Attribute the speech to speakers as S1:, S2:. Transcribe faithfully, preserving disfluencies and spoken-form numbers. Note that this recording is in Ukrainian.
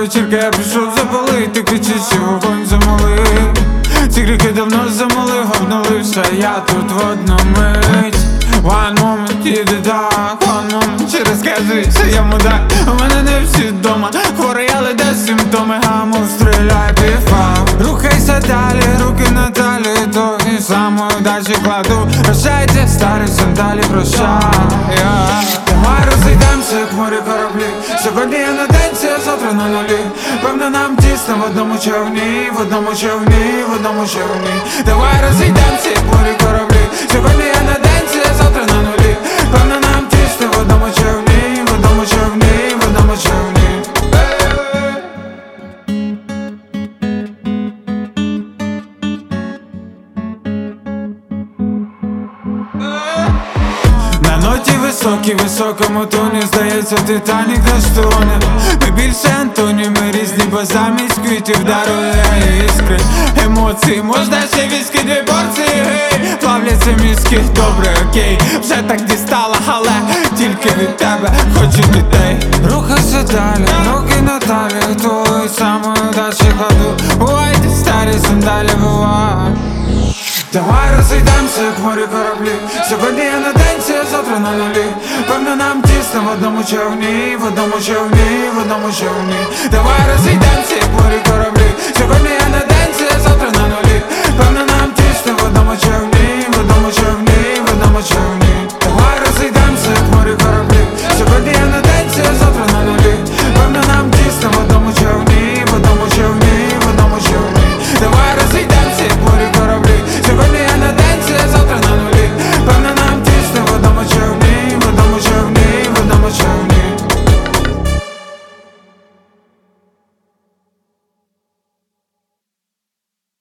S1: вечірка, я прийшов запалити, кричачи вогонь замали. Ці гріхи давно замолив, обнулився я тут в одну мить. One moment, іди так, one moment, чи розкажи, що я мудак. У мене не всі дома, хворий, але де симптоми, гаму стріляй, півпав. Рухайся далі, руки на талію, то і самою далі кладу. Прощайте, старі сандалі, прощай. Давай розійдемося, як морі кораблі. Сьогодні я на денці, а завтра на нулі. Певно нам тісно в одному човні, в одному човні, в одному човні. Давай розійдемося, як морі кораблі. Сьогодні я на денці, а завтра на нулі. Певно нам тісно в одному човні, в одному човні, в одному човні. На ноті високій, високому тоні, здається, Титанік не стоне. Ми більше Антоні, ми різні, бо замість квітів дарує іскри. Емоції, можна ще віскі, дві порції, гей. Плавляться мізки, добре, окей. Вже так дістала, але тільки від тебе хочу дітей. Рухайся далі, руки на талію, тою самою далі кладу. Бувайте старі сандалі, бувай. Давай розійдемося, як морі кораблі. Сьогодні я на денці, а завтра на нулі. Певно нам тісно в одному човні, в одному човні, в одному човні. Давай розійдемося, як морі кораблі. Сьогодні я на денці, а завтра на нулі. Певно